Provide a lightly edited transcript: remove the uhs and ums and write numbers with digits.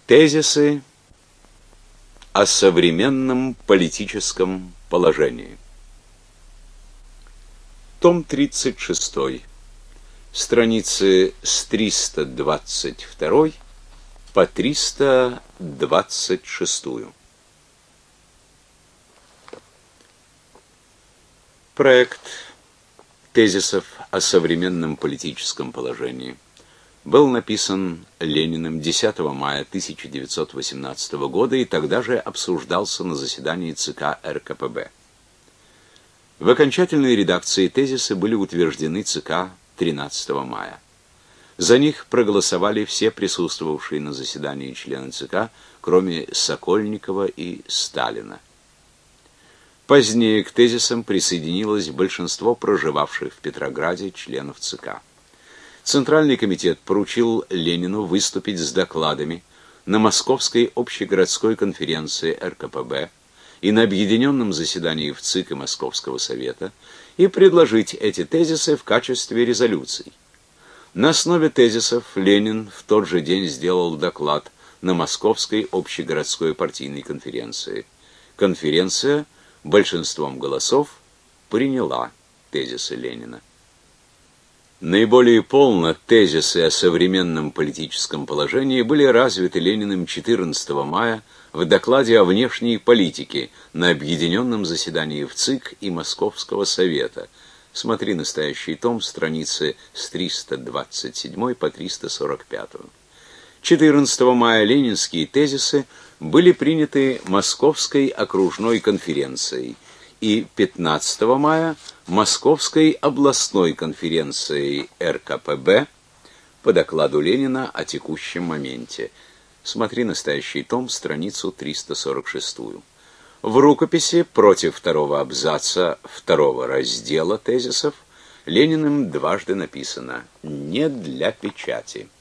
Тезисы о современном политическом положении. Том 36. Страницы с 322 по 326. Проект тезисов о современном политическом положении был написан Лениным 10 мая 1918 года и тогда же обсуждался на заседании ЦК РКПБ. В окончательной редакции тезисы были утверждены ЦК 13 мая. За них проголосовали все присутствовавшие на заседании члены ЦК, кроме Сокольникова и Сталина. Позднее к тезисам присоединилось большинство проживавших в Петрограде членов ЦК. Центральный комитет поручил Ленину выступить с докладами на Московской общегородской конференции РКПБ и на объединенном заседании в ЦИК и Московского совета и предложить эти тезисы в качестве резолюций. На основе тезисов Ленин в тот же день сделал доклад на Московской общегородской партийной конференции. Конференция большинством голосов приняла тезисы Ленина. Наиболее полно тезисы о современном политическом положении были развиты Лениным 14 мая в докладе о внешней политике на объединенном заседании в ЦИК и Московского совета. Смотри настоящий том, страницы с 327 по 345. 14 мая ленинские тезисы были приняты Московской окружной конференцией и 15 мая Московской областной конференцией РКПБ по докладу Ленина о текущем моменте. Смотри настоящий том, страницу 346. В рукописи против второго абзаца второго раздела тезисов Лениным дважды написано «не для печати».